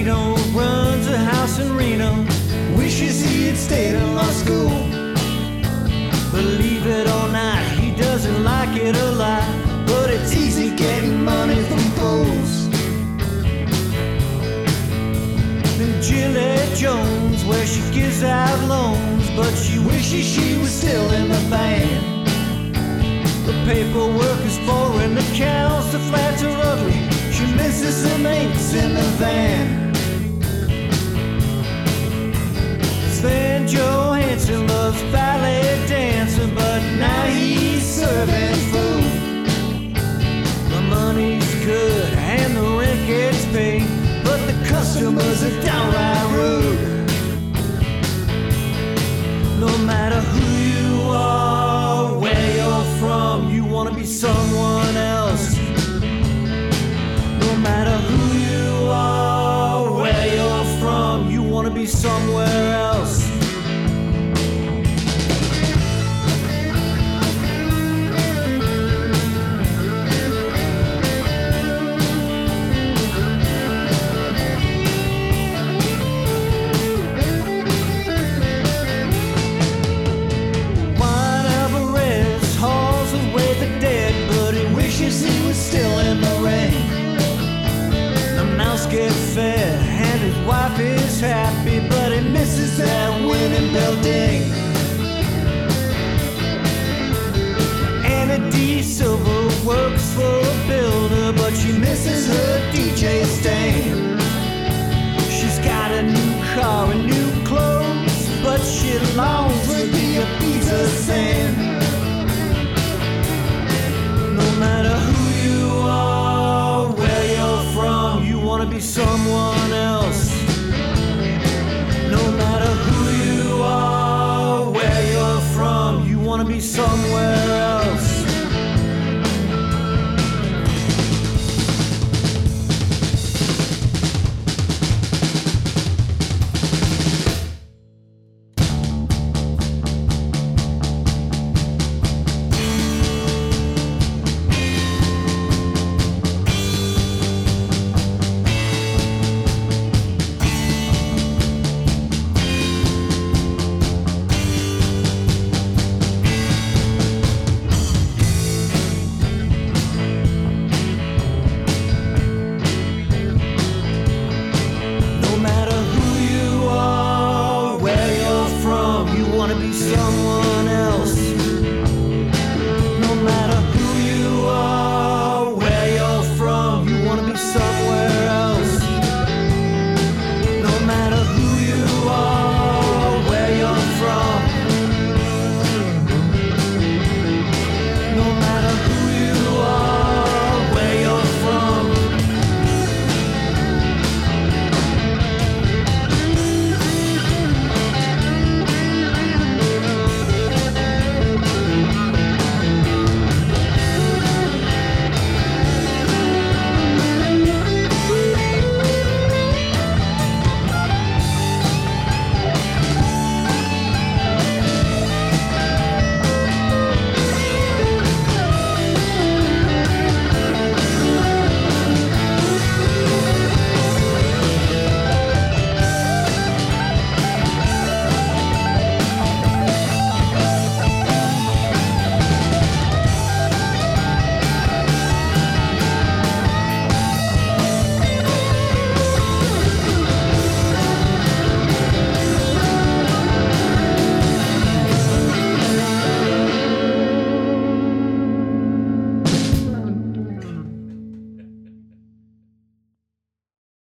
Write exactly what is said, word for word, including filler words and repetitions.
Vito runs a house in Reno, wishes he had stayed in law school. Believe it or not, he doesn't like it a lot, but it's easy getting money from fools. And Gillette Jones, where she gives out loans, but she wishes she was still in the band. The paperwork is boring, the cows, the flats are ugly. She misses some mates in the van. Sven Johansson loves ballet dancing, but now he's serving food. The money's good and the rent gets paid, but the customers are downright rude. No matter who you are, where you're from, you wanna be someone else. No matter who you are, where you're from, you wanna be somewhere else. Juan Alvarez hauls away the dead, but he wishes he was still in the ring. The mouse gets fed and his wife is happy, but he misses that winning building. Anna D. Silver works for a builder, but she misses her D J stain. She's got a new car and new clothes, but she longs to be a pizza sand. No matter who you are, where you're from, you wanna be someone else. No matter who you are, where you're from, you wanna be somewhere else.